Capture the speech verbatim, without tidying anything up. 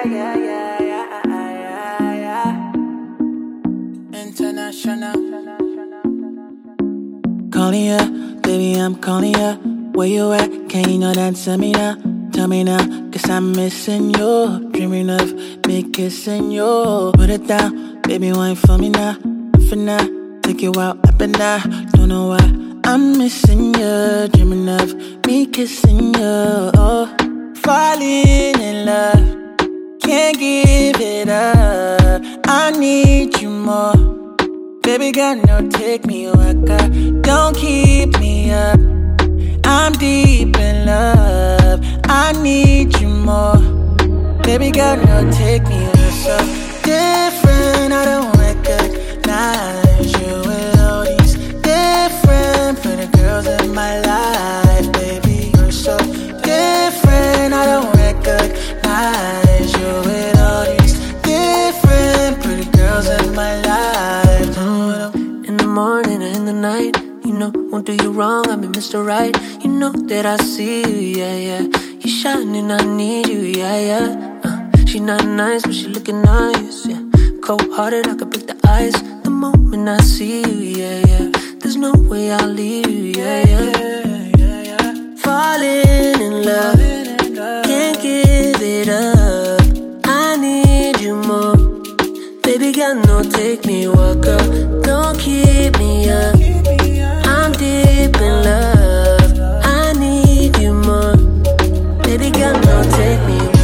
yeah, yeah, yeah, yeah, yeah. International. Calling ya, baby, I'm calling ya. Where you at? Can you not answer me now? Tell me now, cause I'm missing you. Dreaming of me kissing you. Put it down, baby, wine for me now. For now, take you out up and down. Don't know why I'm missing you. Dreaming of me kissing you. Oh, falling in love. Can't give it up. I need you more. Baby girl, no, take me waka. Don't keep me up. I'm deep in love. I need you more. Baby girl, no, take me. You're so different. I don't recognize you with all these different pretty girls in my life. Baby, you're so different. I don't recognize you with all these different pretty girls in my life. In the morning and in the night, you know, won't do you wrong, I'm Mister Right. You know that I see you, yeah, yeah. You shining, I need you, yeah, yeah. Uh, she not nice, but she looking nice, yeah. Cold-hearted, I could break the ice. The moment I see you, yeah, yeah. There's no way I'll leave you, yeah, yeah. Falling in love, can't give it up. I need you more. Baby girl, no, take me walk up. Don't keep me up. I'm deep in love. I need you more. Baby girl, no, take me